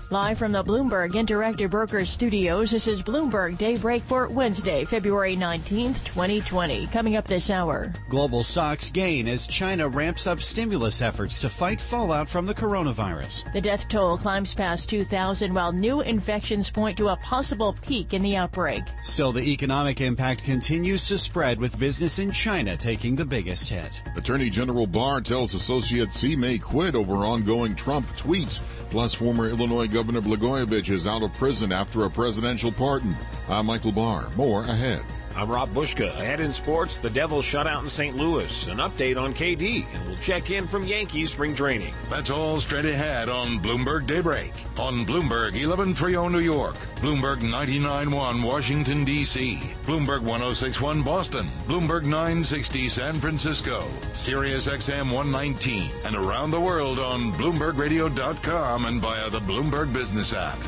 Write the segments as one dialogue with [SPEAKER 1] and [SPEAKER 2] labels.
[SPEAKER 1] Live from the Bloomberg Interactive Brokers Studios, this is Bloomberg Daybreak for Wednesday, February 19th, 2020. Coming up this hour.
[SPEAKER 2] Global stocks gain as China ramps up stimulus efforts to fight fallout from the coronavirus.
[SPEAKER 1] The death toll climbs past 2,000 while new infections point to a possible peak in the outbreak.
[SPEAKER 2] Still, the economic impact continues to spread with business in China taking the biggest hit.
[SPEAKER 3] Attorney General Barr tells associates he may quit over ongoing Trump tweets. Plus, former Illinois Governor Blagojevich is out of prison after a presidential pardon. I'm Michael Barr. More ahead.
[SPEAKER 4] I'm Rob Bushka. Ahead in sports, the Devils shut out in St. Louis. An update on KD, and we'll check in from Yankees spring training.
[SPEAKER 5] That's all straight ahead on Bloomberg Daybreak. On Bloomberg 1130 New York, Bloomberg 99.1 Washington, D.C., Bloomberg 106.1 Boston, Bloomberg 960 San Francisco, Sirius XM 119, and around the world on BloombergRadio.com and via the Bloomberg Business app.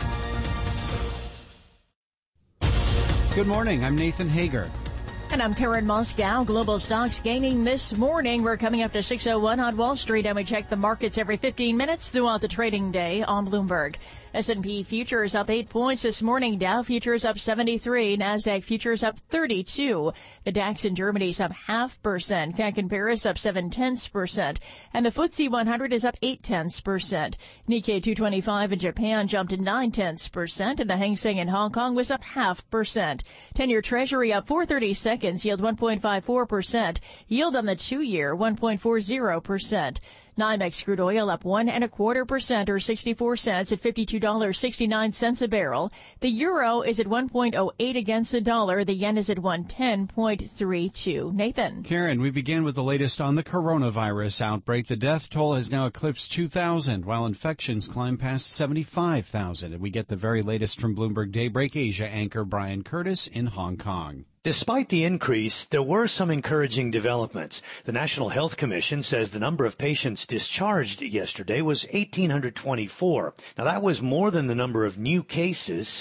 [SPEAKER 2] Good morning. I'm Nathan Hager.
[SPEAKER 1] And I'm Karen Moscow. Global stocks gaining this morning. We're coming up to 6:01 on Wall Street, and we check the markets every 15 minutes throughout the trading day on Bloomberg. S&P futures up 8 points this morning. Dow futures up 73. NASDAQ futures up 32. The DAX in Germany is up 0.5%. CAC in Paris up 0.7%. And the FTSE 100 is up 0.8%. Nikkei 225 in Japan jumped 0.9%. And the Hang Seng in Hong Kong was up 0.5%. 10-year Treasury up 430 seconds. Yield 1.54%. Yield on the 2-year 1.40%. NYMEX crude oil up 1.25% or 64 cents at $52.69 a barrel. The euro is at 1.08 against the dollar. The yen is at 110.32. Nathan.
[SPEAKER 2] Karen, we begin with the latest on the coronavirus outbreak. The death toll has now eclipsed 2,000, while infections climb past 75,000. And we get the very latest from Bloomberg Daybreak Asia anchor Brian Curtis in Hong Kong.
[SPEAKER 6] Despite the increase, there were some encouraging developments. The National Health Commission says the number of patients discharged yesterday was 1,824. Now, that was more than the number of new cases,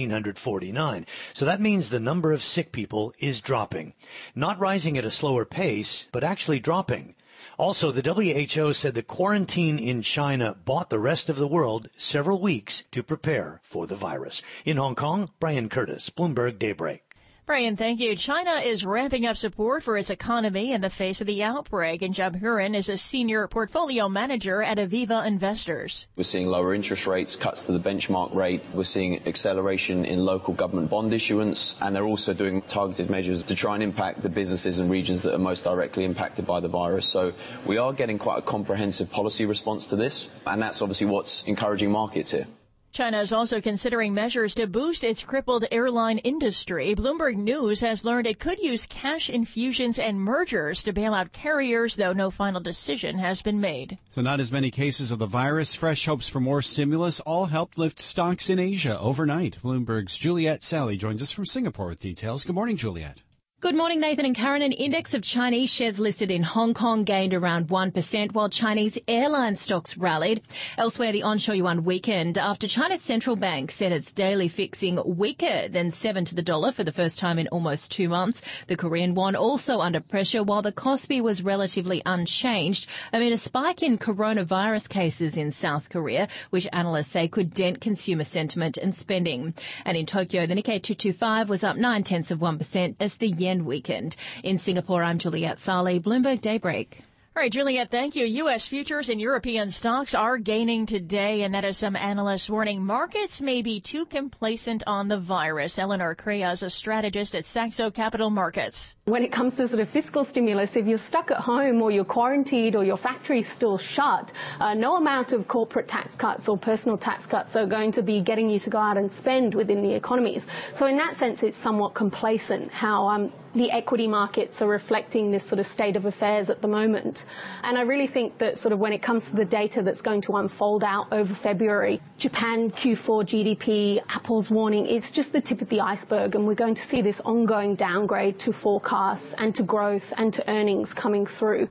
[SPEAKER 6] 1,749. So that means the number of sick people is dropping. Not rising at a slower pace, but actually dropping. Also, the WHO said the quarantine in China bought the rest of the world several weeks to prepare for the virus. In Hong Kong, Brian Curtis, Bloomberg Daybreak.
[SPEAKER 1] Brian, thank you. China is ramping up support for its economy in the face of the outbreak, and Jeb Hurin is a senior portfolio manager at Aviva Investors.
[SPEAKER 7] We're seeing lower interest rates, cuts to the benchmark rate. We're seeing acceleration in local government bond issuance, and they're also doing targeted measures to try and impact the businesses and regions that are most directly impacted by the virus. So we are getting quite a comprehensive policy response to this, and that's obviously what's encouraging markets here.
[SPEAKER 1] China is also considering measures to boost its crippled airline industry. Bloomberg News has learned it could use cash infusions and mergers to bail out carriers, though no final decision has been made.
[SPEAKER 2] So not as many cases of the virus, fresh hopes for more stimulus, all helped lift stocks in Asia overnight. Bloomberg's Juliet Sally joins us from Singapore with details. Good morning, Juliet.
[SPEAKER 8] Good morning, Nathan and Karen. An index of Chinese shares listed in Hong Kong gained around 1%, while Chinese airline stocks rallied. Elsewhere, the onshore yuan weakened after China's central bank said its daily fixing weaker than 7 to the dollar for the first time in almost 2 months. The Korean won also under pressure, while the Kospi was relatively unchanged amid a spike in coronavirus cases in South Korea, which analysts say could dent consumer sentiment and spending. And in Tokyo, the Nikkei 225 was up 0.9% as the yen weakened. In Singapore, I'm Juliet Saleh, Bloomberg Daybreak.
[SPEAKER 1] All right, Juliet, thank you. U.S. futures and European stocks are gaining today, and that is some analysts warning markets may be too complacent on the virus. Eleanor Crea is a strategist at Saxo Capital Markets.
[SPEAKER 9] When it comes to sort of fiscal stimulus, if you're stuck at home or you're quarantined or your factory's still shut, no amount of corporate tax cuts or personal tax cuts are going to be getting you to go out and spend within the economies. So in that sense, it's somewhat complacent how the equity markets are reflecting this sort of state of affairs at the moment. And I really think that sort of when it comes to the data that's going to unfold out over February, Japan Q4 GDP, Apple's warning, it's just the tip of the iceberg, and we're going to see this ongoing downgrade to forecasts and to growth and to earnings coming through.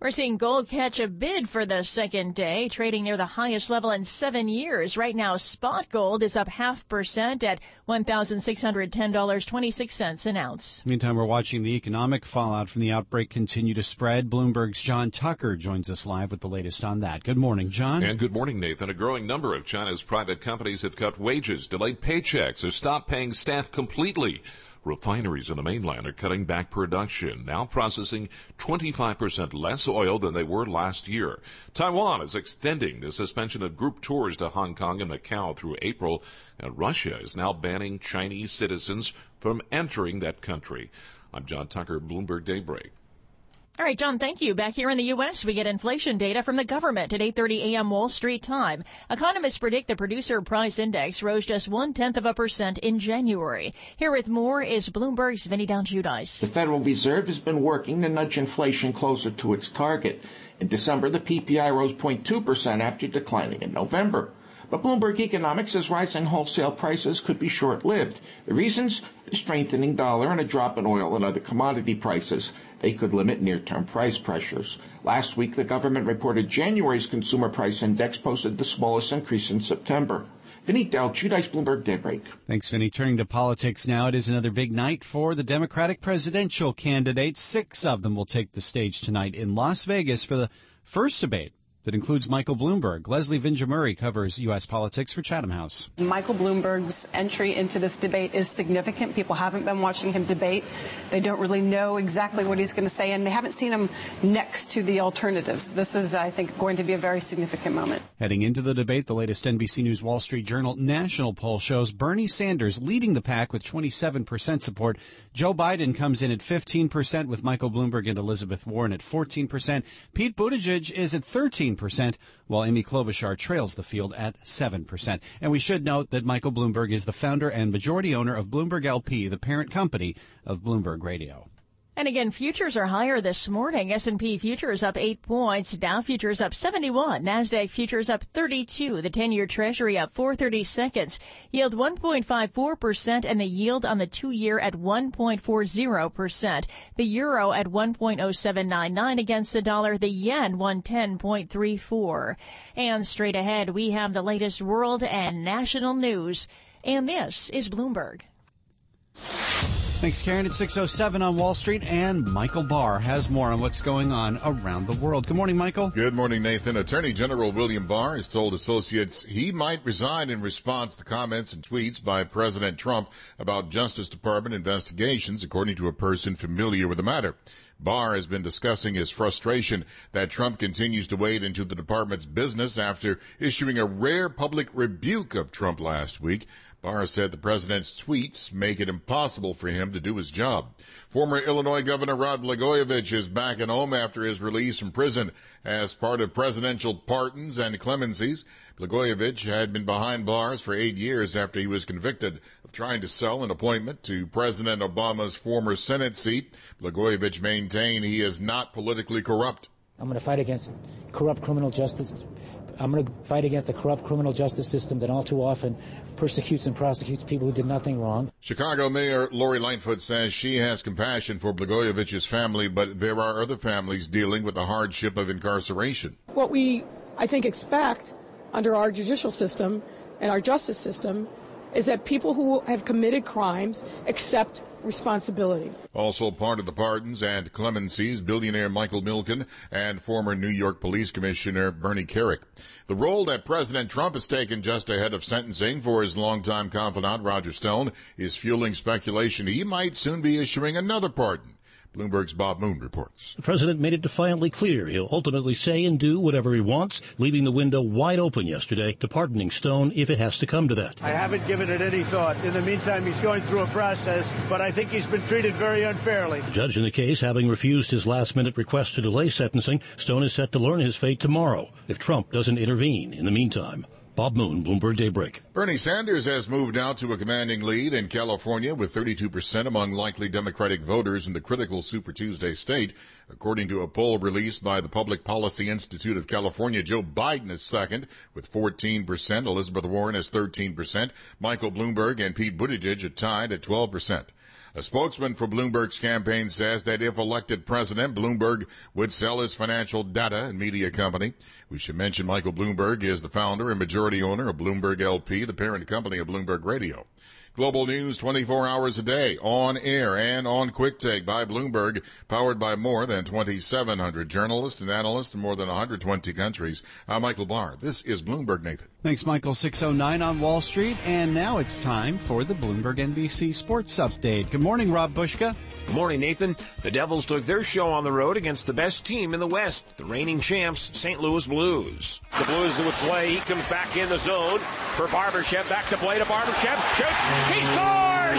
[SPEAKER 1] We're seeing gold catch a bid for the second day, trading near the highest level in 7 years. Right now, spot gold is up 0.5% at $1,610.26 an ounce.
[SPEAKER 2] Meantime, we're watching the economic fallout from the outbreak continue to spread. Bloomberg's John Tucker joins us live with the latest on that. Good morning, John.
[SPEAKER 10] And good morning, Nathan. A growing number of China's private companies have cut wages, delayed paychecks, or stopped paying staff completely. Refineries in the mainland are cutting back production, now processing 25% less oil than they were last year. Taiwan is extending the suspension of group tours to Hong Kong and Macau through April, and Russia is now banning Chinese citizens from entering that country. I'm John Tucker, Bloomberg Daybreak.
[SPEAKER 1] All right, John, thank you. Back here in the U.S., we get inflation data from the government at 8:30 a.m. Wall Street time. Economists predict the producer price index rose just 0.1% in January. Here with more is Bloomberg's Vinny Down-Giudice.
[SPEAKER 11] The Federal Reserve has been working to nudge inflation closer to its target. In December, the PPI rose 0.2% after declining in November. But Bloomberg Economics says rising wholesale prices could be short-lived. The reasons? The strengthening dollar and a drop in oil and other commodity prices. They could limit near-term price pressures. Last week, the government reported January's consumer price index posted the smallest increase in September. Vinny Down-Giudice, Bloomberg Daybreak.
[SPEAKER 2] Thanks, Vinny. Turning to politics now, it is another big night for the Democratic presidential candidates. 6 of them will take the stage tonight in Las Vegas for the first debate that includes Michael Bloomberg. Leslie Vinja-Murray covers U.S. politics for Chatham House.
[SPEAKER 12] Michael Bloomberg's entry into this debate is significant. People haven't been watching him debate. They don't really know exactly what he's going to say, and they haven't seen him next to the alternatives. This is, I think, going to be a very significant moment.
[SPEAKER 2] Heading into the debate, the latest NBC News Wall Street Journal national poll shows Bernie Sanders leading the pack with 27% support. Joe Biden comes in at 15%, with Michael Bloomberg and Elizabeth Warren at 14%. Pete Buttigieg is at 13%, while Amy Klobuchar trails the field at 7%. And we should note that Michael Bloomberg is the founder and majority owner of Bloomberg LP, the parent company of Bloomberg Radio.
[SPEAKER 1] And again, futures are higher this morning. S&P futures up 8 points. Dow futures up 71. NASDAQ futures up 32. The 10-year Treasury up 4/32. Yield 1.54%, and the yield on the 2-year at 1.40%. The euro at 1.0799 against the dollar. The yen 110.34. And straight ahead, we have the latest world and national news. And this is Bloomberg.
[SPEAKER 2] Thanks, Karen. It's 6:07 on Wall Street, and Michael Barr has more on what's going on around the world. Good morning, Michael.
[SPEAKER 3] Good morning, Nathan. Attorney General William Barr has told associates he might resign in response to comments and tweets by President Trump about Justice Department investigations, according to a person familiar with the matter. Barr has been discussing his frustration that Trump continues to wade into the department's business after issuing a rare public rebuke of Trump last week. Barr said the president's tweets make it impossible for him to do his job. Former Illinois Governor Rod Blagojevich is back at home after his release from prison as part of presidential pardons and clemencies. Blagojevich had been behind bars for 8 years after he was convicted of trying to sell an appointment to President Obama's former Senate seat. Blagojevich maintained he is not politically corrupt.
[SPEAKER 13] I'm going to fight against corrupt criminal justice. I'm going to fight against the corrupt criminal justice system that all too often persecutes and prosecutes people who did nothing wrong.
[SPEAKER 3] Chicago Mayor Lori Lightfoot says she has compassion for Blagojevich's family, but there are other families dealing with the hardship of incarceration.
[SPEAKER 14] What we, I think, expect under our judicial system and our justice system is that people who have committed crimes accept responsibility.
[SPEAKER 3] Also part of the pardons and clemencies, billionaire Michael Milken and former New York Police Commissioner Bernie Kerik. The role that President Trump has taken just ahead of sentencing for his longtime confidant Roger Stone is fueling speculation he might soon be issuing another pardon. Bloomberg's Bob Moon reports.
[SPEAKER 15] The president made it defiantly clear he'll ultimately say and do whatever he wants, leaving the window wide open yesterday to pardoning Stone if it has to come to that.
[SPEAKER 16] I haven't given it any thought. In the meantime, he's going through a process, but I think he's been treated very unfairly.
[SPEAKER 15] The judge in the case having refused his last-minute request to delay sentencing, Stone is set to learn his fate tomorrow if Trump doesn't intervene in the meantime. Bob Moon, Bloomberg Daybreak.
[SPEAKER 3] Bernie Sanders has moved out to a commanding lead in California with 32% among likely Democratic voters in the critical Super Tuesday state. According to a poll released by the Public Policy Institute of California, Joe Biden is second with 14%. Elizabeth Warren has 13%. Michael Bloomberg and Pete Buttigieg are tied at 12%. A spokesman for Bloomberg's campaign says that if elected president, Bloomberg would sell his financial data and media company. We should mention Michael Bloomberg is the founder and majority owner of Bloomberg LP, the parent company of Bloomberg Radio. Global news 24 hours a day, on air and on Quick Take by Bloomberg, powered by more than 2,700 journalists and analysts in more than 120 countries. I'm Michael Barr. This is Bloomberg, Nathan.
[SPEAKER 2] Thanks, Michael. 6:09 on Wall Street, and now it's time for the Bloomberg NBC Sports Update. Good morning, Rob Bushka.
[SPEAKER 4] Good morning, Nathan. The Devils took their show on the road against the best team in the West, the reigning champs, St. Louis Blues.
[SPEAKER 17] The Blues would play. He comes back in the zone for Barbashev. Back to play to Barbashev. Shoots. He scores!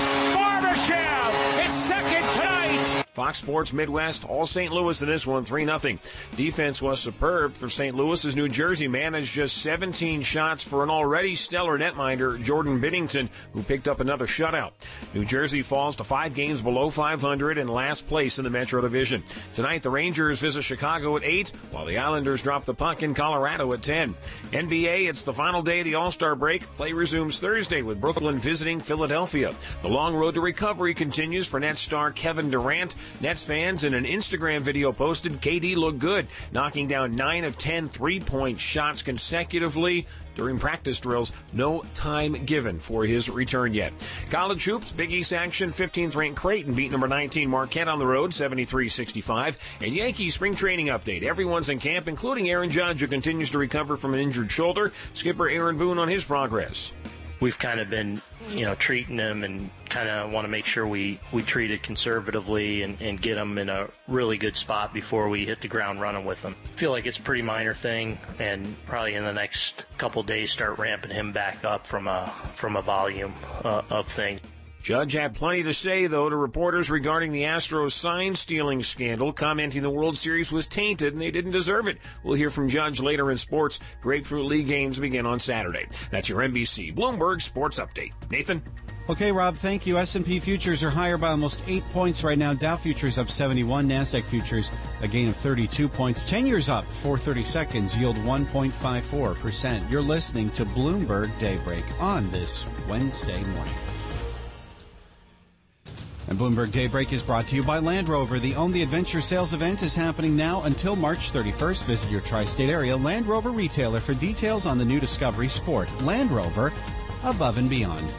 [SPEAKER 17] Barbashev is second tonight.
[SPEAKER 4] Fox Sports Midwest, all St. Louis in this one, 3-0. Defense was superb for St. Louis as New Jersey managed just 17 shots for an already stellar netminder, Jordan Binnington, who picked up another shutout. New Jersey falls to 5 games below 500 and last place in the Metro Division. Tonight, the Rangers visit Chicago at 8, while the Islanders drop the puck in Colorado at 10. NBA, it's the final day of the All-Star break. Play resumes Thursday with Brooklyn visiting Philadelphia. The long road to recovery continues for Nets star Kevin Durant. Nets fans in an Instagram video posted KD looked good, knocking down 9 of 10 three-point shots consecutively during practice drills. No time given for his return yet. College hoops, Big East action, 15th ranked Creighton beat number 19 Marquette on the road, 73-65. And Yankees spring training update. Everyone's in camp, including Aaron Judge, who continues to recover from an injured shoulder. Skipper Aaron Boone on his progress.
[SPEAKER 18] We've kind of been, treating them and kind of want to make sure we treat it conservatively and get them in a really good spot before we hit the ground running with them. I feel like it's a pretty minor thing, and probably in the next couple days start ramping him back up from a volume of things.
[SPEAKER 4] Judge had plenty to say, though, to reporters regarding the Astros sign-stealing scandal, commenting the World Series was tainted and they didn't deserve it. We'll hear from Judge later in sports. Grapefruit League games begin on Saturday. That's your NBC Bloomberg Sports Update. Nathan?
[SPEAKER 2] Okay, Rob, thank you. S&P futures are higher by almost 8 points right now. Dow futures up 71. NASDAQ futures a gain of 32 points. 10 years up, 430 seconds, yield 1.54%. You're listening to Bloomberg Daybreak on this Wednesday morning. And Bloomberg Daybreak is brought to you by Land Rover. The Own the Adventure sales event is happening now until March 31st. Visit your tri-state area Land Rover retailer for details on the new Discovery Sport. Land Rover, above and beyond.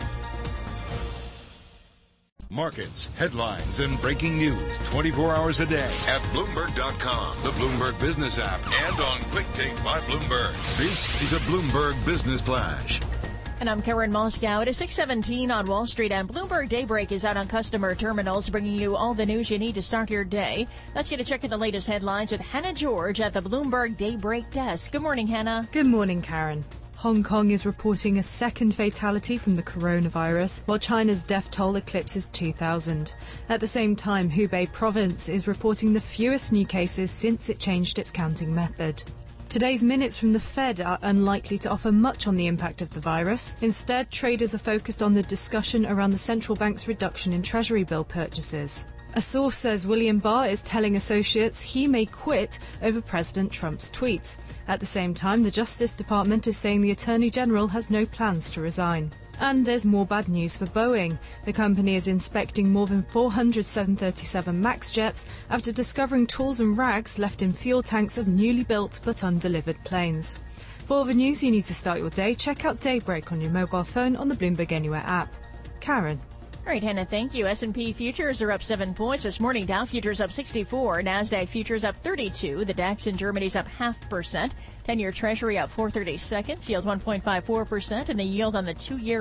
[SPEAKER 5] Markets, headlines, and breaking news 24 hours a day at Bloomberg.com, the Bloomberg Business app, and on Quick Take by Bloomberg. This is a Bloomberg Business Flash.
[SPEAKER 1] And I'm Karen Moscow. It is 6:17 on Wall Street, and Bloomberg Daybreak is out on customer terminals, bringing you all the news you need to start your day. Let's get a check at the latest headlines with Hannah George at the Bloomberg Daybreak desk. Good morning, Hannah.
[SPEAKER 19] Good morning, Karen. Hong Kong is reporting a second fatality from the coronavirus, while China's death toll eclipses 2,000. At the same time, Hubei province is reporting the fewest new cases since it changed its counting method. Today's minutes from the Fed are unlikely to offer much on the impact of the virus. Instead, traders are focused on the discussion around the central bank's reduction in Treasury bill purchases. A source says William Barr is telling associates he may quit over President Trump's tweets. At the same time, the Justice Department is saying the Attorney General has no plans to resign. And there's more bad news for Boeing. The company is inspecting more than 400 737 MAX jets after discovering tools and rags left in fuel tanks of newly built but undelivered planes. For all the news you need to start your day, check out Daybreak on your mobile phone on the Bloomberg Anywhere app. Karen.
[SPEAKER 1] All right, Hannah, thank you. S&P futures are up 7 points this morning. Dow futures up 64. NASDAQ futures up 32. The DAX in Germany's up 0.5%. 10-year Treasury up 430 seconds, yield 1.54%, and the yield on the 2-year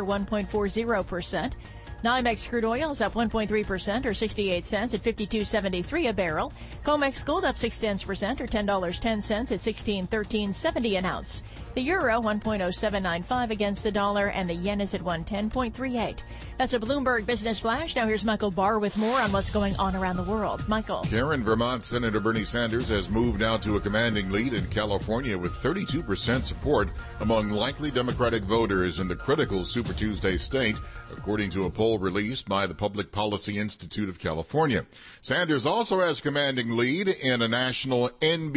[SPEAKER 1] 1.40%. NYMEX crude oil is up 1.3% or 68 cents at $52.73 a barrel. COMEX gold up 0.6% or $10.10 at $16.1370 an ounce. The euro 1.0795 against the dollar, and the yen is at 110.38. That's a Bloomberg Business Flash. Now here's Michael Barr with more on what's going on around the world. Michael.
[SPEAKER 3] Karen, Vermont Senator Bernie Sanders has moved now to a commanding lead in California with 32% support among likely Democratic voters in the critical Super Tuesday state, according to a poll poll released by the Public Policy Institute of California. Sanders also has commanding lead in a national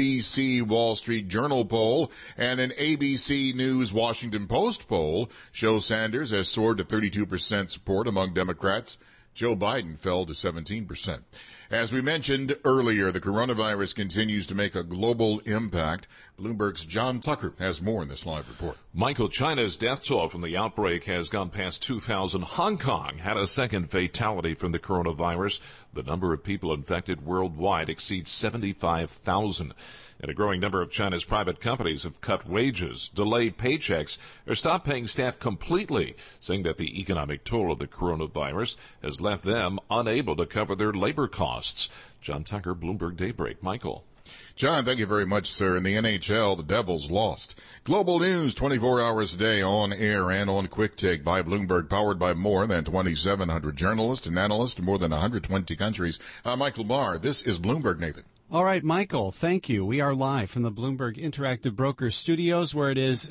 [SPEAKER 3] NBC Wall Street Journal poll, and an ABC News Washington Post poll shows Sanders has soared to 32% support among Democrats. Joe Biden fell to 17%. As we mentioned earlier, the coronavirus continues to make a global impact. Bloomberg's John Tucker has more in this live report.
[SPEAKER 10] Michael, China's death toll from the outbreak has gone past 2,000. Hong Kong had a second fatality from the coronavirus. The number of people infected worldwide exceeds 75,000. And a growing number of China's private companies have cut wages, delayed paychecks, or stopped paying staff completely, saying that the economic toll of the coronavirus has left them unable to cover their labor costs. John Tucker, Bloomberg Daybreak. Michael.
[SPEAKER 3] John, thank you very much, sir. In the NHL, the Devils lost. Global news 24 hours a day on air and on Quick Take by Bloomberg, powered by more than 2,700 journalists and analysts in more than 120 countries. Michael Barr, this is Bloomberg, Nathan.
[SPEAKER 2] All right, Michael, thank you. We are live from the Bloomberg Interactive Brokers Studios, where it is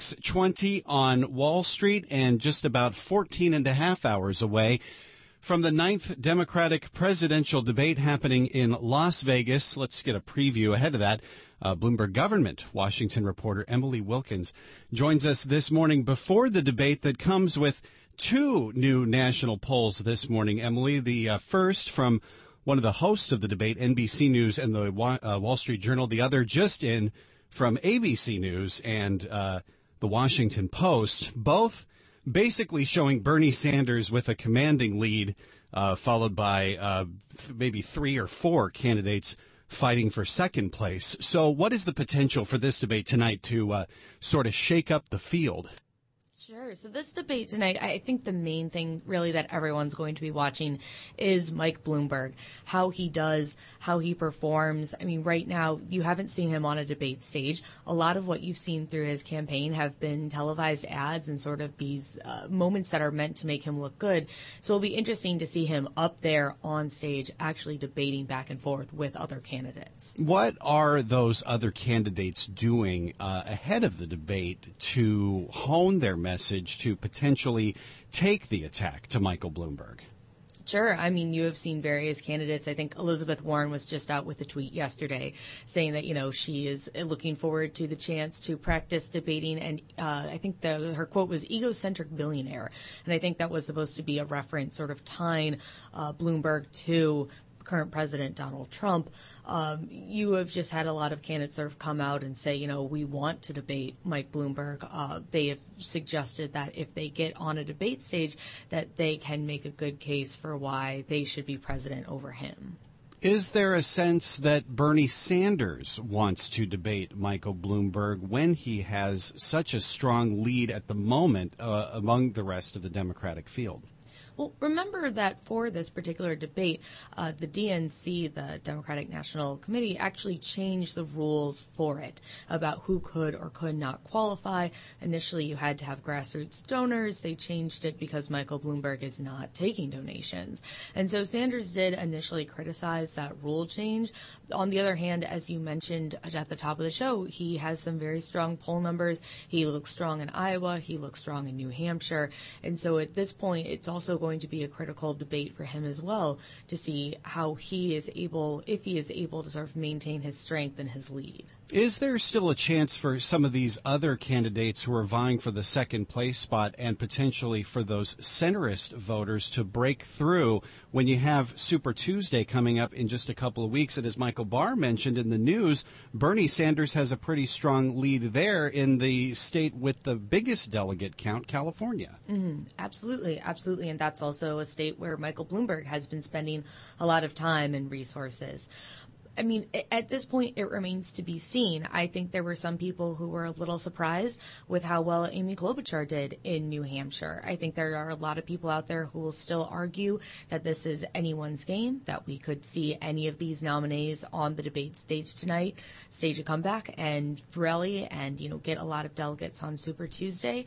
[SPEAKER 2] 6:20 on Wall Street and just about 14 and a half hours away from the 9th Democratic presidential debate happening in Las Vegas. Let's get a preview ahead of that. Bloomberg government Washington reporter Emily Wilkins joins us this morning before the debate that comes with two new national polls this morning. Emily, the first from one of the hosts of the debate, NBC News and the Wall Street Journal, the other just in from ABC News and the Washington Post, both basically showing Bernie Sanders with a commanding lead, followed by maybe three or four candidates fighting for second place. So what is the potential for this debate tonight to sort of shake up the field?
[SPEAKER 20] Sure. So this debate tonight, I think the main thing really that everyone's going to be watching is Mike Bloomberg, how he does, how he performs. I mean, right now, you haven't seen him on a debate stage. A lot of what you've seen through his campaign have been televised ads and sort of these moments that are meant to make him look good. So it'll be interesting to see him up there on stage actually debating back and forth with other candidates.
[SPEAKER 2] What are those other candidates doing ahead of the debate to hone their message to potentially take the attack to Michael Bloomberg?
[SPEAKER 20] Sure. I mean, you have seen various candidates. I think Elizabeth Warren was just out with a tweet yesterday saying that, you know, she is looking forward to the chance to practice debating. And I think her quote was egocentric billionaire. And I think that was supposed to be a reference sort of tying Bloomberg to current President Donald Trump. You have just had a lot of candidates sort of come out and say, you know, we want to debate Mike Bloomberg. They have suggested that if they get on a debate stage, that they can make a good case for why they should be president over him.
[SPEAKER 2] Is there a sense that Bernie Sanders wants to debate Michael Bloomberg when he has such a strong lead at the moment among the rest of the Democratic field?
[SPEAKER 20] Well, remember that for this particular debate, the DNC, the Democratic National Committee, actually changed the rules for it about who could or could not qualify. Initially, you had to have grassroots donors. They changed it because Michael Bloomberg is not taking donations. And so Sanders did initially criticize that rule change. On the other hand, as you mentioned at the top of the show, he has some very strong poll numbers. He looks strong in Iowa. He looks strong in New Hampshire. And so at this point, it's also going to be a critical debate for him as well to see how he is able, if he is able to sort of maintain his strength and his lead.
[SPEAKER 2] Is there still a chance for some of these other candidates who are vying for the second place spot and potentially for those centrist voters to break through when you have Super Tuesday coming up in just a couple of weeks? And as Michael Barr mentioned in the news, Bernie Sanders has a pretty strong lead there in the state with the biggest delegate count, California.
[SPEAKER 20] Absolutely, absolutely. And that's also a state where Michael Bloomberg has been spending a lot of time and resources. I mean, at this point, it remains to be seen. I think there were some people who were a little surprised with how well Amy Klobuchar did in New Hampshire. I think there are a lot of people out there who will still argue that this is anyone's game, that we could see any of these nominees on the debate stage tonight, stage a comeback and rally and, you know, get a lot of delegates on Super Tuesday.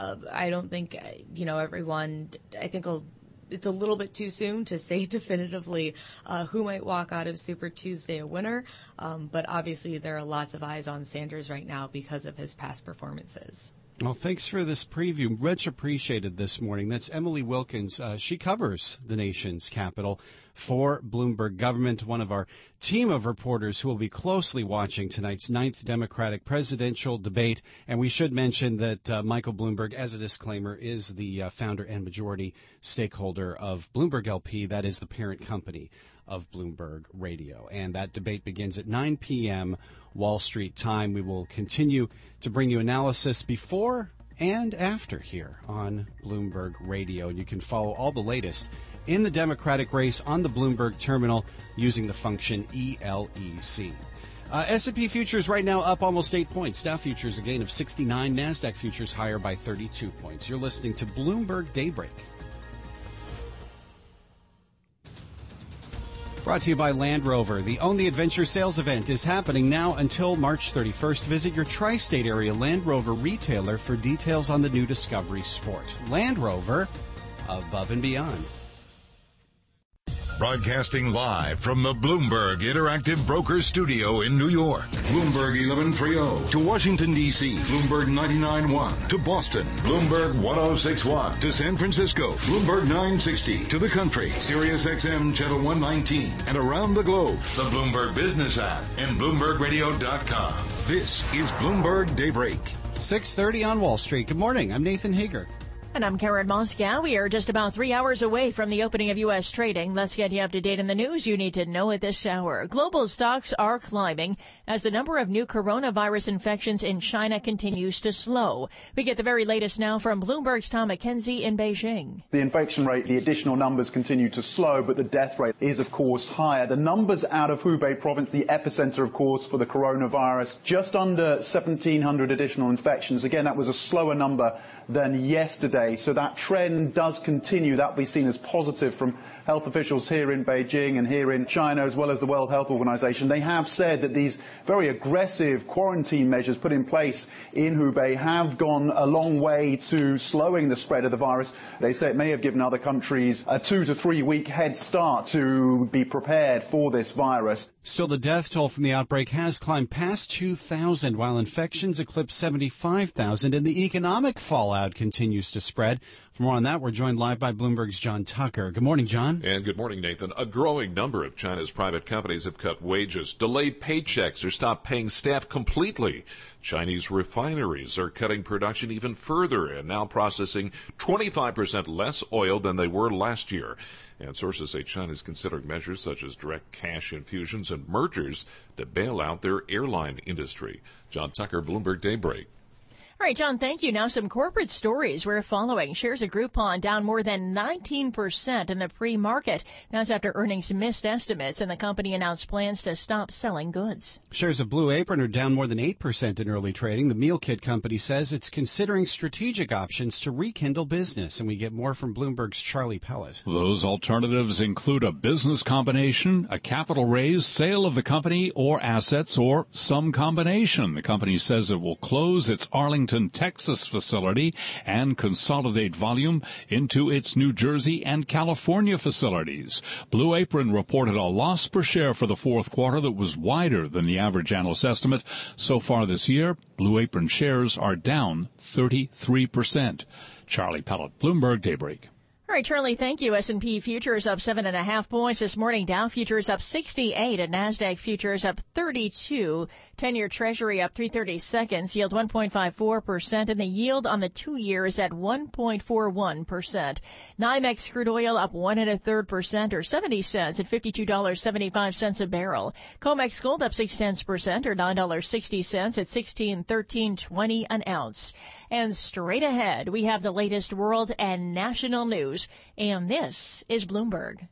[SPEAKER 20] I don't think, you know, everyone, I think it's a little bit too soon to say definitively who might walk out of Super Tuesday a winner, but obviously there are lots of eyes on Sanders right now because of his past performances.
[SPEAKER 2] Well, thanks for this preview. Much appreciated this morning. That's Emily Wilkins. She covers the nation's capital for Bloomberg Government, one of our team of reporters who will be closely watching tonight's 9th Democratic presidential debate. And we should mention that Michael Bloomberg, as a disclaimer, is the founder and majority stakeholder of Bloomberg LP. That is the parent company of Bloomberg Radio. And that debate begins at 9 p.m. Wall Street time. We will continue to bring you analysis before and after here on Bloomberg Radio. And you can follow all the latest in the Democratic race on the Bloomberg terminal using the function ELEC. S&P futures right now up almost 8 points. Dow futures a gain of 69. NASDAQ futures higher by 32 points. You're listening to Bloomberg Daybreak. Brought to you by Land Rover. The Own the Adventure sales event is happening now until March 31st. Visit your tri-state area Land Rover retailer for details on the new Discovery Sport. Land Rover, above and beyond.
[SPEAKER 5] Broadcasting live from the Bloomberg Interactive Brokers Studio in New York. Bloomberg 1130 to Washington, D.C. Bloomberg 99.1 to Boston. Bloomberg 106.1 to San Francisco. Bloomberg 960 to the country. Sirius XM Channel 119 and around the globe. The Bloomberg Business app and BloombergRadio.com. This is Bloomberg Daybreak.
[SPEAKER 2] 6:30 on Wall Street. Good morning. I'm Nathan Hager.
[SPEAKER 1] And I'm Karen Moscow. We are just about 3 hours away from the opening of U.S. trading. Let's get you up to date in the news you need to know at this hour. Global stocks are climbing as the number of new coronavirus infections in China continues to slow. We get the very latest now from Bloomberg's Tom McKenzie in Beijing.
[SPEAKER 21] The infection rate, the additional numbers continue to slow, but the death rate is, of course, higher. The numbers out of Hubei province, the epicenter, of course, for the coronavirus, just under 1,700 additional infections. Again, that was a slower number than yesterday. So that trend does continue. That will be seen as positive from health officials here in Beijing and here in China, as well as the World Health Organization. They have said that these very aggressive quarantine measures put in place in Hubei have gone a long way to slowing the spread of the virus. They say it may have given other countries a 2 to 3 week head start to be prepared for this virus.
[SPEAKER 2] Still, the death toll from the outbreak has climbed past 2,000, while infections eclipse 75,000, and the economic fallout continues to spread. For more on that, we're joined live by Bloomberg's John Tucker. Good morning, John.
[SPEAKER 10] And good morning, Nathan. A growing number of China's private companies have cut wages, delayed paychecks, or stopped paying staff completely. Chinese refineries are cutting production even further and now processing 25% less oil than they were last year. And sources say China is considering measures such as direct cash infusions and mergers to bail out their airline industry. John Tucker, Bloomberg Daybreak.
[SPEAKER 1] All right, John, thank you. Now some corporate stories we're following. Shares of Groupon down more than 19% in the pre-market. That's after earnings missed estimates, and the company announced plans to stop selling goods.
[SPEAKER 2] Shares of Blue Apron are down more than 8% in early trading. The meal kit company says it's considering strategic options to rekindle business. And we get more from Bloomberg's Charlie Pellet.
[SPEAKER 22] Those alternatives include a business combination, a capital raise, sale of the company or assets, or some combination. The company says it will close its Arlington, Texas facility and consolidate volume into its New Jersey and California facilities. Blue Apron reported a loss per share for the fourth quarter that was wider than the average analyst estimate. So far this year, Blue Apron shares are down 33%. Charlie Pellet, Bloomberg Daybreak.
[SPEAKER 1] All right, Charlie, thank you. S&P futures up 7.5 points this morning. Dow futures up 68 and NASDAQ futures up 32. 10-year Treasury up 3/32, yield 1.54%, and the yield on the 2 years at 1.41%. NYMEX crude oil up 1 1/3% or 70 cents at $52.75 a barrel. COMEX gold up 0.6% or $9.60 at $16.1320 an ounce. And straight ahead, we have the latest world and national news. And this is Bloomberg.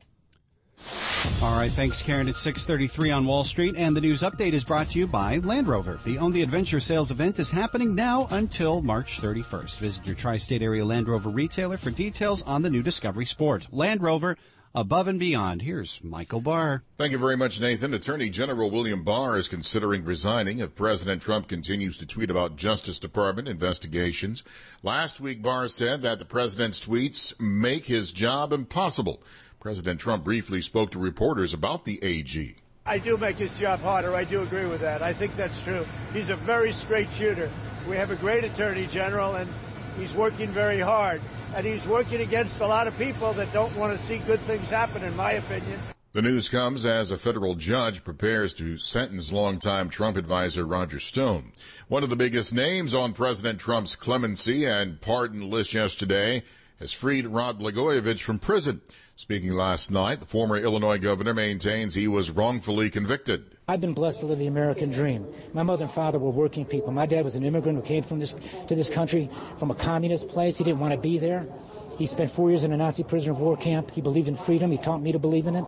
[SPEAKER 2] All right, thanks, Karen. It's 6:33 on Wall Street, and the news update is brought to you by Land Rover. The Own the Adventure sales event is happening now until March 31st. Visit your tri-state area Land Rover retailer for details on the new Discovery Sport. Land Rover, above and beyond. Here's Michael Barr.
[SPEAKER 3] Thank you very much, Nathan. Attorney General William Barr is considering resigning if President Trump continues to tweet about Justice Department investigations. Last week, Barr said that the president's tweets make his job impossible. President Trump briefly spoke to reporters about the AG.
[SPEAKER 16] I do make his job harder. I do agree with that. I think that's true. He's a very straight shooter. We have a great attorney general, and he's working very hard. And he's working against a lot of people that don't want to see good things happen, in my opinion.
[SPEAKER 3] The news comes as a federal judge prepares to sentence longtime Trump advisor Roger Stone. One of the biggest names on President Trump's clemency and pardon list yesterday has freed Rod Blagojevich from prison. Speaking last night, the former Illinois governor maintains he was wrongfully convicted.
[SPEAKER 13] I've been blessed to live the American dream. My mother and father were working people. My dad was an immigrant who came to this country from a communist place. He didn't want to be there. He spent 4 years in a Nazi prisoner of war camp. He believed in freedom. He taught me to believe in it.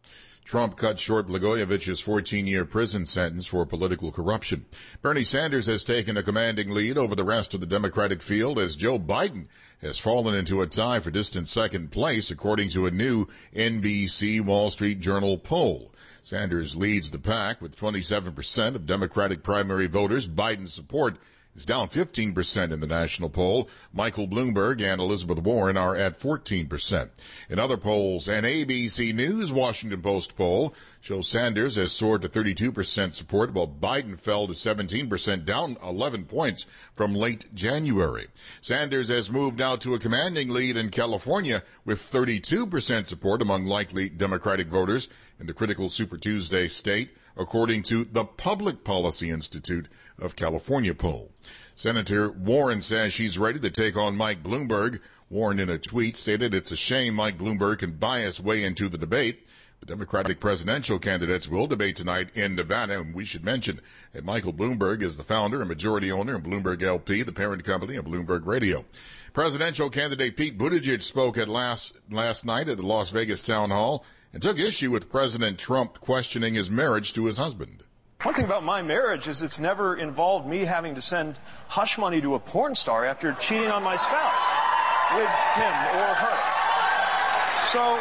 [SPEAKER 3] Trump cut short Blagojevich's 14-year prison sentence for political corruption. Bernie Sanders has taken a commanding lead over the rest of the Democratic field as Joe Biden has fallen into a tie for distant second place, according to a new NBC Wall Street Journal poll. Sanders leads the pack with 27% of Democratic primary voters. Biden's support is down 15% in the national poll. Michael Bloomberg and Elizabeth Warren are at 14%. In other polls, an ABC News Washington Post poll shows Sanders has soared to 32% support, while Biden fell to 17%, down 11 points from late January. Sanders has moved out to a commanding lead in California with 32% support among likely Democratic voters in the critical Super Tuesday state, according to the Public Policy Institute of California poll. Senator Warren says she's ready to take on Mike Bloomberg. Warren, in a tweet, stated it's a shame Mike Bloomberg can buy his way into the debate. The Democratic presidential candidates will debate tonight in Nevada, and we should mention that Michael Bloomberg is the founder and majority owner of Bloomberg LP, the parent company of Bloomberg Radio. Presidential candidate Pete Buttigieg spoke at last night at the Las Vegas Town Hall and took issue with President Trump questioning his marriage to his husband.
[SPEAKER 6] One thing about my marriage is it's never involved me having to send hush money to a porn star after cheating on my spouse with him or her. So,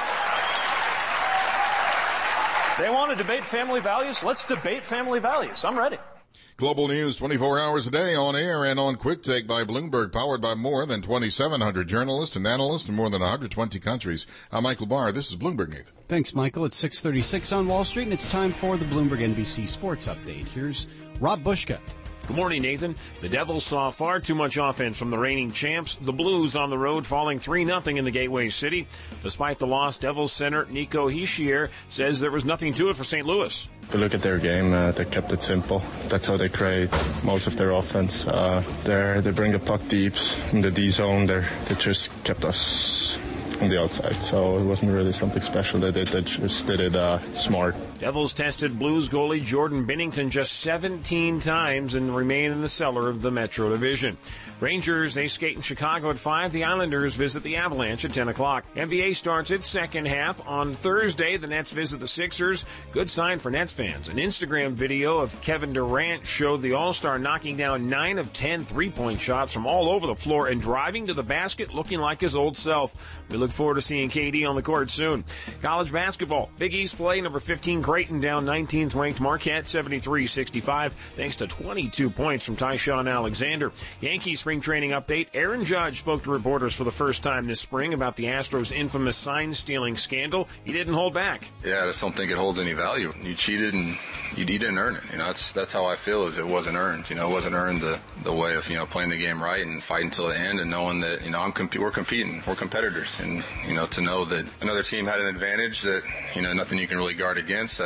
[SPEAKER 6] they want to debate family values? Let's debate family values. I'm ready.
[SPEAKER 3] Global news 24 hours a day on air and on Quick Take by Bloomberg, powered by more than 2,700 journalists and analysts in more than 120 countries. I'm Michael Barr. This is Bloomberg, Nathan.
[SPEAKER 2] Thanks, Michael. It's 6:36 on Wall Street, and it's time for the Bloomberg NBC Sports Update. Here's Rob Bushka.
[SPEAKER 4] Good morning, Nathan. The Devils saw far too much offense from the reigning champs. The Blues on the road falling 3-0 in the Gateway City. Despite the loss, Devils center Nico Hischier says there was nothing to it for St. Louis.
[SPEAKER 7] If you look at their game, they kept it simple. That's how they create most of their offense. They bring the puck deep in the D zone. They just kept us on the outside, so it wasn't really something special they did. They just did it smart.
[SPEAKER 4] Devils tested Blues goalie Jordan Binnington just 17 times and remain in the cellar of the Metro Division. Rangers, they skate in Chicago at 5. The Islanders visit the Avalanche at 10 o'clock. NBA starts its second half. On Thursday, the Nets visit the Sixers. Good sign for Nets fans. An Instagram video of Kevin Durant showed the All-Star knocking down 9 of 10 three-point shots from all over the floor and driving to the basket looking like his old self. We look forward to seeing KD on the court soon. College basketball. Big East play, number 15 Creighton down 19th ranked Marquette 73-65 thanks to 22 points from Tyshawn Alexander. Yankees spring training update. Aaron Judge spoke to reporters for the first time this spring about the Astros' infamous sign-stealing scandal. He didn't hold back.
[SPEAKER 23] Yeah, I just don't think it holds any value. You cheated and you didn't earn it. That's how I feel, is it wasn't earned. It wasn't earned the way of, playing the game right and fighting till the end and knowing that, we're competing. We're competitors. And, to know that another team had an advantage that, nothing you can really guard against,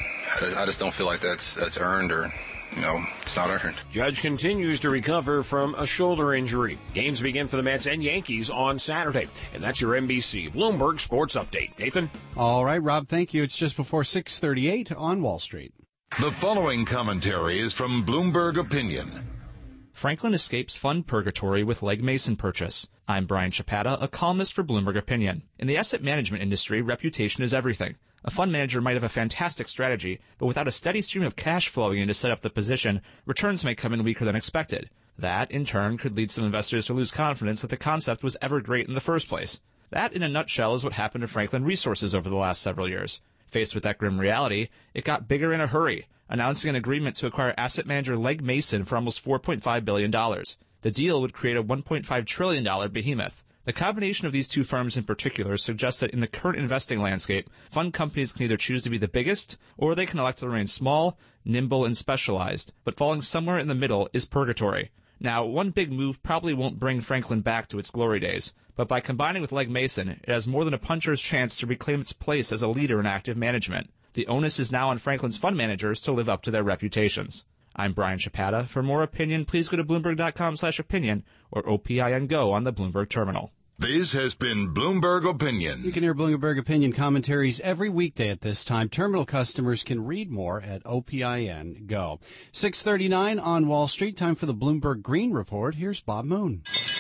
[SPEAKER 23] I just don't feel like that's earned or, it's not earned.
[SPEAKER 4] Judge continues to recover from a shoulder injury. Games begin for the Mets and Yankees on Saturday. And that's your NBC Bloomberg Sports Update. Nathan?
[SPEAKER 2] All right, Rob, thank you. It's just before 6:38 on Wall Street.
[SPEAKER 5] The following commentary is from Bloomberg Opinion.
[SPEAKER 24] Franklin escapes fund purgatory with Legg Mason purchase. I'm Brian Chapata, a columnist for Bloomberg Opinion. In the asset management industry, reputation is everything. A fund manager might have a fantastic strategy, but without a steady stream of cash flowing in to set up the position, returns may come in weaker than expected. That, in turn, could lead some investors to lose confidence that the concept was ever great in the first place. That, in a nutshell, is what happened to Franklin Resources over the last several years. Faced with that grim reality, it got bigger in a hurry, announcing an agreement to acquire asset manager Legg Mason for almost $4.5 billion. The deal would create a $1.5 trillion behemoth. The combination of these two firms in particular suggests that in the current investing landscape, fund companies can either choose to be the biggest, or they can elect to remain small, nimble, and specialized, but falling somewhere in the middle is purgatory. Now, one big move probably won't bring Franklin back to its glory days, but by combining with Legg Mason, it has more than a puncher's chance to reclaim its place as a leader in active management. The onus is now on Franklin's fund managers to live up to their reputations. I'm Brian Chapata. For more opinion, please go to Bloomberg.com/opinion or OPIN Go on the Bloomberg terminal.
[SPEAKER 5] This has been Bloomberg Opinion.
[SPEAKER 2] You can hear Bloomberg Opinion commentaries every weekday at this time. Terminal customers can read more at OPIN Go. 6:39 on Wall Street. Time for the Bloomberg Green Report. Here's Bob Moon.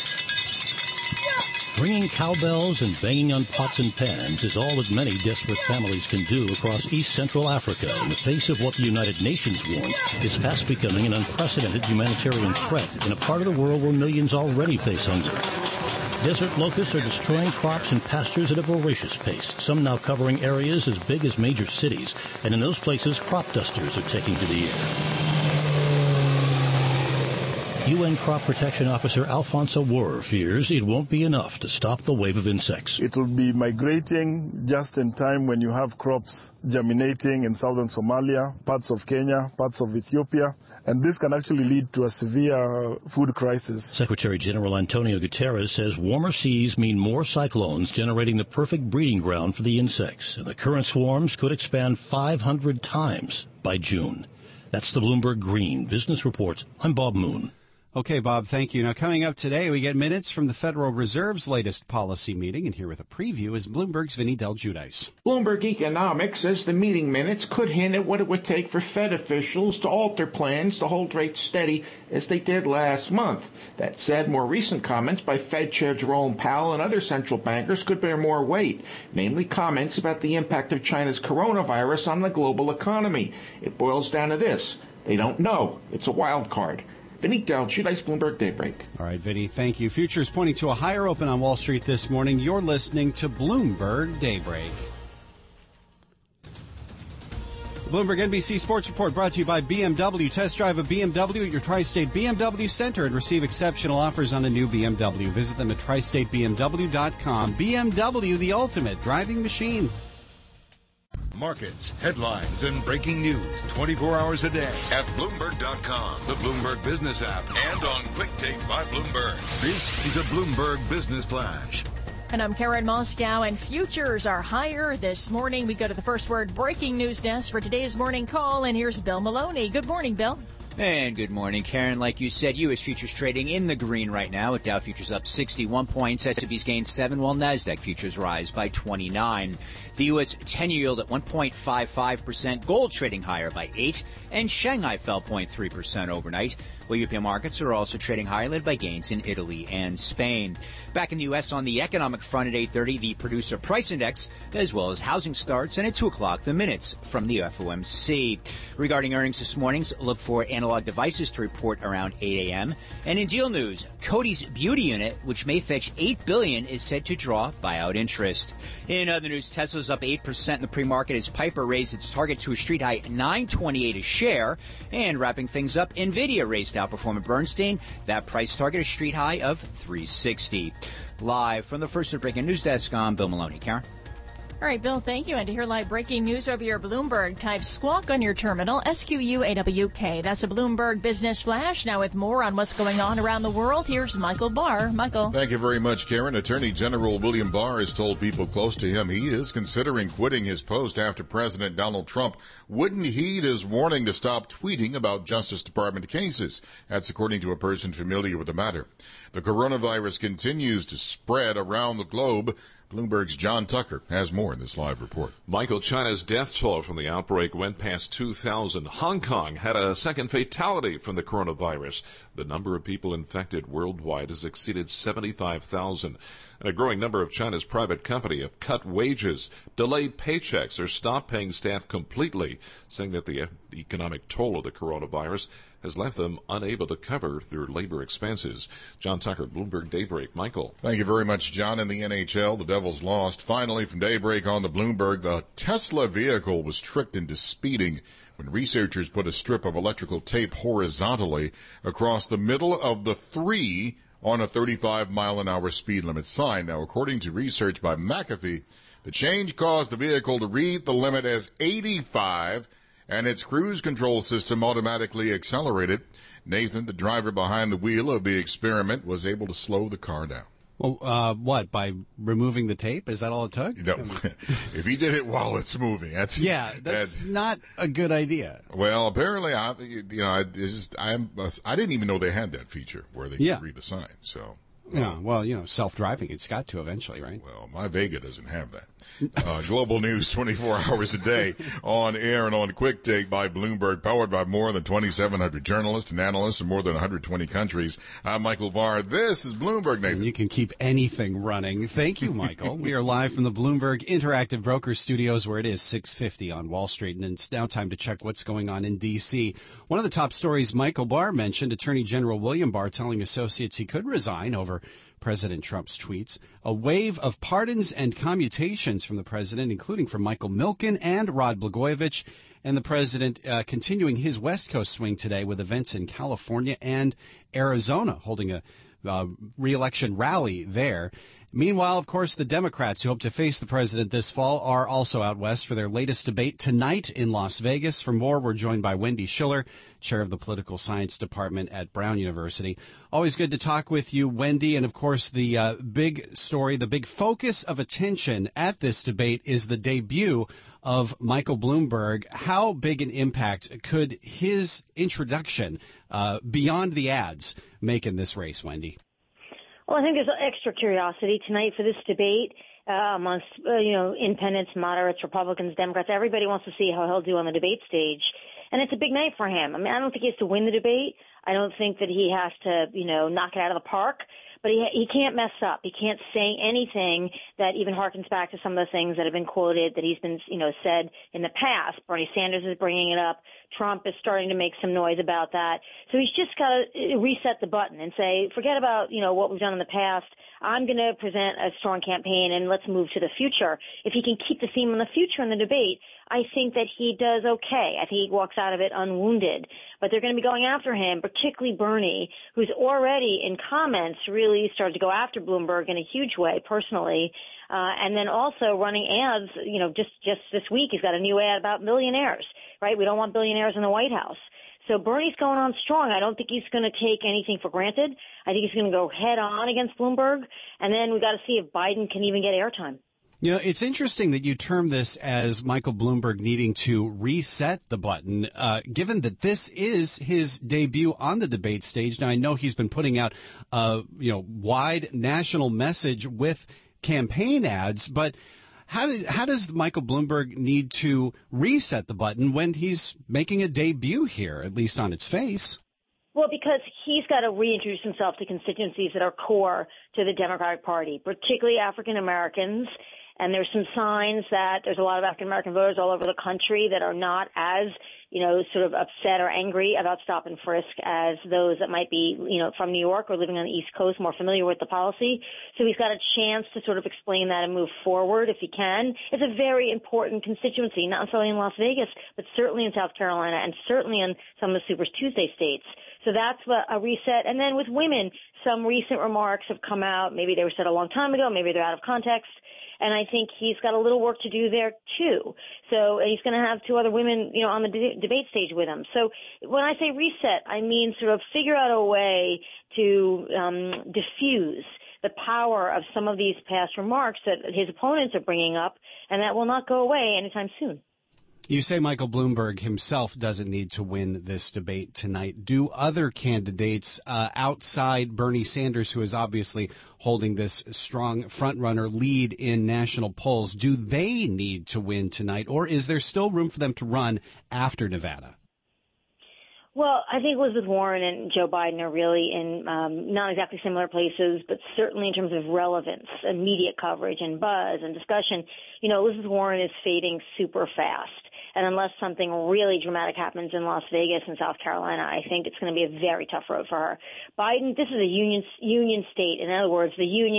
[SPEAKER 15] Ringing cowbells and banging on pots and pans is all that many desperate families can do across East Central Africa in the face of what the United Nations warned is fast becoming an unprecedented humanitarian threat in a part of the world where millions already face hunger. Desert locusts are destroying crops and pastures at a voracious pace, some now covering areas as big as major cities, and in those places crop dusters are taking to the air. UN Crop Protection Officer Alfonso Wurr fears it won't be enough to stop the wave of insects.
[SPEAKER 8] It will be migrating just in time when you have crops germinating in southern Somalia, parts of Kenya, parts of Ethiopia, and this can actually lead to a severe food crisis.
[SPEAKER 15] Secretary General Antonio Guterres says warmer seas mean more cyclones, generating the perfect breeding ground for the insects, and the current swarms could expand 500 times by June. That's the Bloomberg Green Business Report. I'm Bob Moon.
[SPEAKER 2] Okay, Bob, thank you. Now, coming up today, we get minutes from the Federal Reserve's latest policy meeting, and here with a preview is Bloomberg's Vinny Del Giudice.
[SPEAKER 9] Bloomberg Economics says the meeting minutes could hint at what it would take for Fed officials to alter plans to hold rates steady as they did last month. That said, more recent comments by Fed Chair Jerome Powell and other central bankers could bear more weight, namely comments about the impact of China's coronavirus on the global economy. It boils down to this: they don't know. It's a wild card. Vinny Del Giudice, Bloomberg Daybreak.
[SPEAKER 2] All right, Vinny, thank you. Futures pointing to a higher open on Wall Street this morning. You're listening to Bloomberg Daybreak. Bloomberg NBC Sports Report brought to you by BMW. Test drive a BMW at your Tri-State BMW Center and receive exceptional offers on a new BMW. Visit them at tristatebmw.com. BMW, the ultimate driving machine.
[SPEAKER 5] Markets, headlines, and breaking news 24 hours a day at Bloomberg.com, the Bloomberg Business app, and on Quick Take by Bloomberg. This is a Bloomberg Business Flash.
[SPEAKER 1] And I'm Karen Moscow, and futures are higher this morning. We go to the First Word breaking news desk for today's morning call, and here's Bill Maloney. Good morning, Bill.
[SPEAKER 11] And good morning, Karen. Like you said, U.S. futures trading in the green right now, with Dow futures up 61 points, S&P's gained 7, while Nasdaq futures rise by 29. The U.S. 10-year yield at 1.55%, gold trading higher by 8, and Shanghai fell 0.3% overnight. Well, European markets are also trading higher, led by gains in Italy and Spain. Back in the U.S. on the economic front at 8:30, the Producer Price Index, as well as housing starts, and at 2 o'clock, the minutes from the FOMC. Regarding earnings this morning, look for Analog Devices to report around 8 a.m. And in deal news, Coty's beauty unit, which may fetch $8 billion, is set to draw buyout interest. In other news, Tesla's up 8% in the pre-market as Piper raised its target to a street high $9.28 a share. And wrapping things up, NVIDIA raised outperform at Bernstein. That price target a street high of $360. Live from the First Breaking News Desk, I'm Bill Maloney. Karen?
[SPEAKER 1] All right, Bill, thank you. And to hear live breaking news over your Bloomberg, type squawk on your terminal, SQUAWK. That's a Bloomberg Business Flash. Now with more on what's going on around the world, here's Michael Barr. Michael.
[SPEAKER 3] Thank you very much, Karen. Attorney General William Barr has told people close to him he is considering quitting his post after President Donald Trump wouldn't heed his warning to stop tweeting about Justice Department cases. That's according to a person familiar with the matter. The coronavirus continues to spread around the globe. Bloomberg's John Tucker has more in this live report.
[SPEAKER 10] Michael, China's death toll from the outbreak went past 2,000. Hong Kong had a second fatality from the coronavirus. The number of people infected worldwide has exceeded 75,000. And a growing number of China's private companies have cut wages, delayed paychecks, or stopped paying staff completely, saying that the economic toll of the coronavirus has left them unable to cover their labor expenses. John Tucker, Bloomberg Daybreak. Michael.
[SPEAKER 3] Thank you very much, John. In the NHL, the Devils lost. Finally, from Daybreak on the Bloomberg, the Tesla vehicle was tricked into speeding when researchers put a strip of electrical tape horizontally across the middle of the 3 on a 35-mile-an-hour speed limit sign. Now, according to research by McAfee, the change caused the vehicle to read the limit as 85 and its cruise control system automatically accelerated. Nathan, the driver behind the wheel of the experiment, was able to slow the car down.
[SPEAKER 2] Well, what, by removing the tape? Is that all it took?
[SPEAKER 3] No, if he did it while it's moving, that's
[SPEAKER 2] not a good idea.
[SPEAKER 3] Well, apparently, I didn't even know they had that feature where they could read a sign. So,
[SPEAKER 2] yeah, well, self-driving, it's got to eventually, right?
[SPEAKER 3] Well, my Vega doesn't have that. Global news 24 hours a day, on air and on Quick Take by Bloomberg, powered by more than 2,700 journalists and analysts in more than 120 countries. I'm Michael Barr. This is Bloomberg, Nathan.
[SPEAKER 2] And you can keep anything running. Thank you, Michael. We are live from the Bloomberg Interactive Broker Studios, where it is 6:50 on Wall Street, and it's now time to check what's going on in D.C. One of the top stories Michael Barr mentioned, Attorney General William Barr telling associates he could resign over President Trump's tweets. A wave of pardons and commutations from the president, including from Michael Milken and Rod Blagojevich, and the president continuing his West Coast swing today with events in California and Arizona, holding a re-election rally there. Meanwhile, of course, the Democrats who hope to face the president this fall are also out west for their latest debate tonight in Las Vegas. For more, we're joined by Wendy Schiller, chair of the Political Science Department at Brown University. Always good to talk with you, Wendy. And, of course, the big story, the big focus of attention at this debate is the debut of Michael Bloomberg. How big an impact could his introduction beyond the ads make in this race, Wendy?
[SPEAKER 12] Well, I think there's extra curiosity tonight for this debate amongst, independents, moderates, Republicans, Democrats. Everybody wants to see how he'll do on the debate stage. And it's a big night for him. I mean, I don't think he has to win the debate. I don't think that he has to, knock it out of the park. But he can't mess up. He can't say anything that even harkens back to some of the things that have been quoted that he's been, said in the past. Bernie Sanders is bringing it up. Trump is starting to make some noise about that. So he's just got to reset the button and say, forget about, what we've done in the past. I'm going to present a strong campaign and let's move to the future. If he can keep the theme on the future in the debate, I think that he does okay. I think he walks out of it unwounded. But they're going to be going after him, particularly Bernie, who's already in comments really started to go after Bloomberg in a huge way personally. And then also running ads, just this week, he's got a new ad about millionaires, right? We don't want billionaires in the White House. So Bernie's going on strong. I don't think he's going to take anything for granted. I think he's going to go head on against Bloomberg. And then we got to see if Biden can even get airtime.
[SPEAKER 2] It's interesting that you term this as Michael Bloomberg needing to reset the button, given that this is his debut on the debate stage. Now, I know he's been putting out, wide national message with campaign ads, but how does Michael Bloomberg need to reset the button when he's making a debut here, at least on its face?
[SPEAKER 12] Well, because he's got to reintroduce himself to constituencies that are core to the Democratic Party, particularly African Americans. And there's some signs that there's a lot of African American voters all over the country that are not as, sort of upset or angry about stop and frisk as those that might be, from New York or living on the East Coast, more familiar with the policy. So he's got a chance to sort of explain that and move forward if he can. It's a very important constituency, not necessarily in Las Vegas, but certainly in South Carolina and certainly in some of the Super Tuesday states. So that's a reset. And then with women, some recent remarks have come out. Maybe they were said a long time ago. Maybe they're out of context. And I think he's got a little work to do there, too. So he's going to have two other women, on the debate stage with him. So when I say reset, I mean sort of figure out a way to diffuse the power of some of these past remarks that his opponents are bringing up, and that will not go away anytime soon.
[SPEAKER 2] You say Michael Bloomberg himself doesn't need to win this debate tonight. Do other candidates outside Bernie Sanders, who is obviously holding this strong front-runner lead in national polls, do they need to win tonight, or is there still room for them to run after Nevada?
[SPEAKER 12] Well, I think Elizabeth Warren and Joe Biden are really in not exactly similar places, but certainly in terms of relevance and media coverage and buzz and discussion. Elizabeth Warren is fading super fast. And unless something really dramatic happens in Las Vegas and South Carolina, I think it's going to be a very tough road for her. Biden, this is a union state. In other words, the unions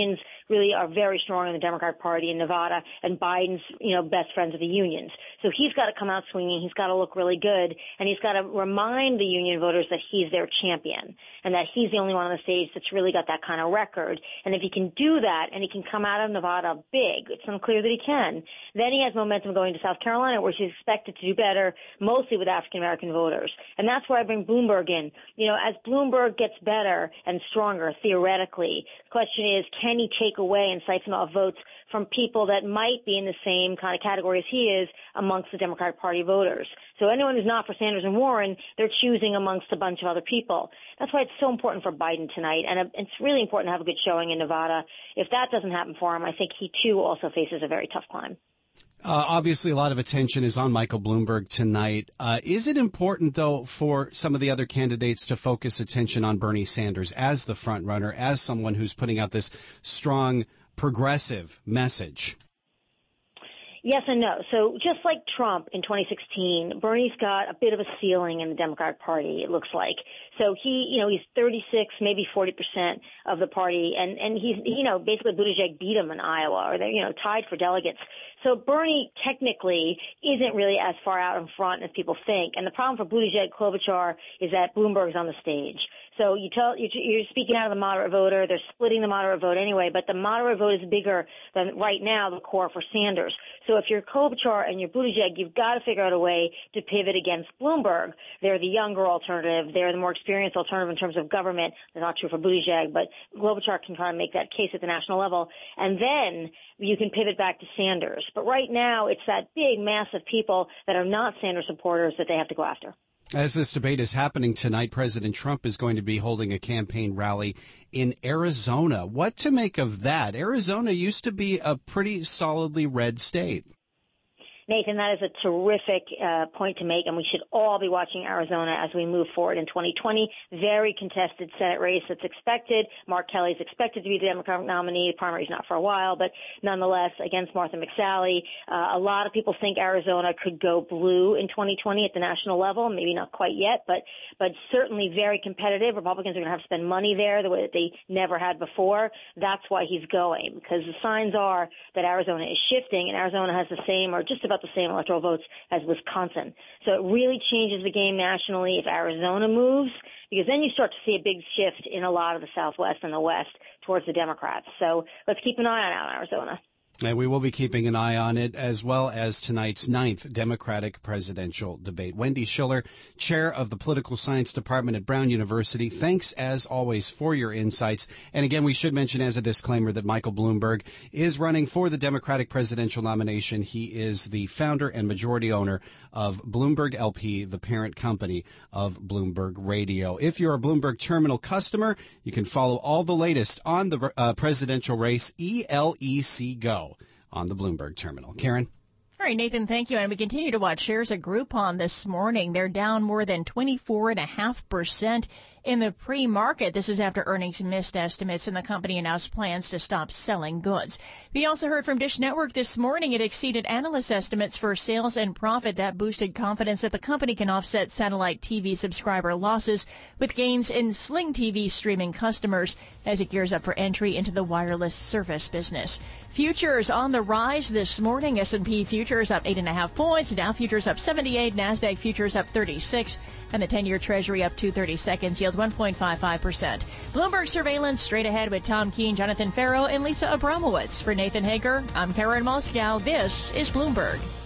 [SPEAKER 12] really are very strong in the Democratic Party in Nevada, and Biden's, best friends are the unions. So he's got to come out swinging. He's got to look really good, and he's got to remind the union voters that he's their champion and that he's the only one on the stage that's really got that kind of record. And if he can do that and he can come out of Nevada big, it's unclear that he can, then he has momentum going to South Carolina, where he's expected to do better, mostly with African-American voters. And that's where I bring Bloomberg in. As Bloomberg gets better and stronger, theoretically, the question is, can he take away and siphon off votes from people that might be in the same kind of category as he is amongst the Democratic Party voters? So anyone who's not for Sanders and Warren, they're choosing amongst a bunch of other people. That's why it's so important for Biden tonight, and it's really important to have a good showing in Nevada. If that doesn't happen for him, I think he too also faces a very tough climb.
[SPEAKER 2] Obviously, a lot of attention is on Michael Bloomberg tonight. Is it important, though, for some of the other candidates to focus attention on Bernie Sanders as the front runner, as someone who's putting out this strong progressive message?
[SPEAKER 12] Yes and no. So just like Trump in 2016, Bernie's got a bit of a ceiling in the Democratic Party, it looks like. So he's 36, maybe 40% of the party, and he's, basically Buttigieg beat him in Iowa, or they're, tied for delegates. So Bernie technically isn't really as far out in front as people think. And the problem for Buttigieg, Klobuchar is that Bloomberg's on the stage. So you're speaking out of the moderate voter. They're splitting the moderate vote anyway, but the moderate vote is bigger than right now the core for Sanders. So if you're Klobuchar and you're Buttigieg, you've got to figure out a way to pivot against Bloomberg. They're the younger alternative. They're the more experienced alternative in terms of government. That's not true for Buttigieg, but Klobuchar can try to make that case at the national level. And then you can pivot back to Sanders. But right now, it's that big mass of people that are not Sanders supporters that they have to go after.
[SPEAKER 2] As this debate is happening tonight, President Trump is going to be holding a campaign rally in Arizona. What to make of that? Arizona used to be a pretty solidly red state.
[SPEAKER 12] Nathan, that is a terrific point to make, and we should all be watching Arizona as we move forward in 2020. Very contested Senate race that's expected. Mark Kelly's expected to be the Democratic nominee. The primary's not for a while, but nonetheless, against Martha McSally. A lot of people think Arizona could go blue in 2020 at the national level. Maybe not quite yet, but certainly very competitive. Republicans are going to have to spend money there the way that they never had before. That's why he's going, because the signs are that Arizona is shifting, and Arizona has the same or just about the same electoral votes as Wisconsin. So it really changes the game nationally if Arizona moves, because then you start to see a big shift in a lot of the Southwest and the West towards the Democrats. So let's keep an eye on Arizona.
[SPEAKER 2] And we will be keeping an eye on it, as well as tonight's 9th Democratic presidential debate. Wendy Schiller, chair of the Political Science Department at Brown University, thanks as always for your insights. And again, we should mention as a disclaimer that Michael Bloomberg is running for the Democratic presidential nomination. He is the founder and majority owner of Bloomberg LP, the parent company of Bloomberg Radio. If you're a Bloomberg Terminal customer, you can follow all the latest on the presidential race, ELEC Go, on the Bloomberg Terminal. Karen?
[SPEAKER 1] All right, Nathan, thank you. And we continue to watch shares of Groupon this morning. They're down more than 24.5% in the pre-market. This is after earnings missed estimates, and the company announced plans to stop selling goods. We also heard from Dish Network this morning. It exceeded analyst estimates for sales and profit. That boosted confidence that the company can offset satellite TV subscriber losses with gains in Sling TV streaming customers as it gears up for entry into the wireless service business. Futures on the rise this morning. S&P futures up 8.5 points. Dow futures up 78. NASDAQ futures up 36. And the 10-year Treasury up 2/30 seconds. Yield 1.55%. Bloomberg Surveillance straight ahead with Tom Keene, Jonathan Farrow, and Lisa Abramowitz. For Nathan Hager, I'm Karen Moscow. This is Bloomberg.